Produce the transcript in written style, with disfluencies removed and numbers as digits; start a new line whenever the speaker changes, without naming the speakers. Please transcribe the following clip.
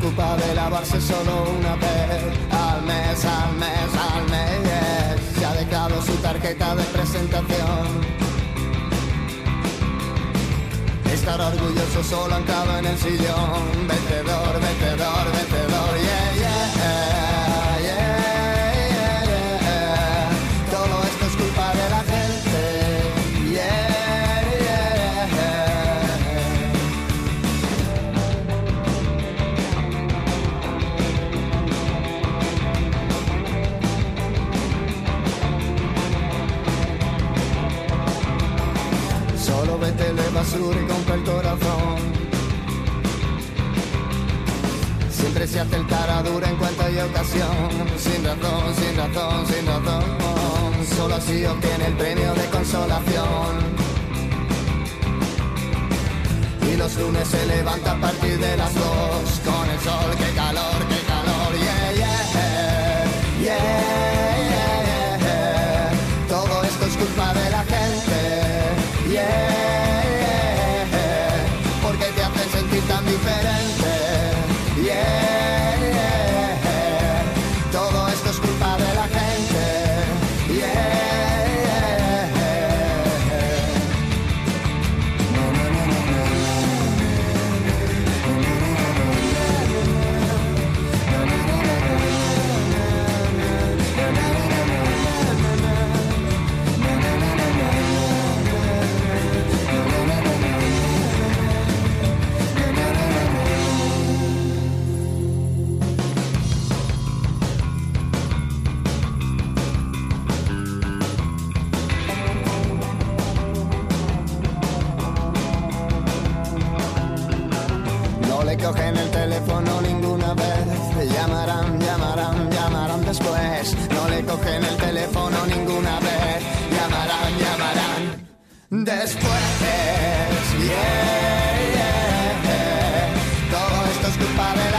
ocupa de lavarse solo una vez al mes, al mes, al mes. Se ha dejado su tarjeta de presentación. Estar orgulloso solo anclado en el sillón. Vencedor, vencedor, vencedor, yeah, yeah, yeah, yeah, yeah. Todo esto es culpa de la gente, yeah, yeah, yeah. Solo vete de basura y compra el corazón. Siempre se hace el cara dura en cuanto hay ocasión. Sin razón, sin razón, sin razón. Solo así obtiene el premio de consolación. Y los lunes se levanta a partir de las 2 con el sol, qué calor, yeah, yeah, yeah, yeah, yeah. Todo esto es culpa de la gente, yeah, yeah, porque te hacen sentir tan diferente, yeah, yeah. Todo esto es culpa de la gente, yeah. Cogen el teléfono ninguna vez. Llamarán, llamarán, llamarán después. No le cogen el teléfono ninguna vez. Llamarán, llamarán después. Yeah, yeah, yeah. Todo esto es culpa de la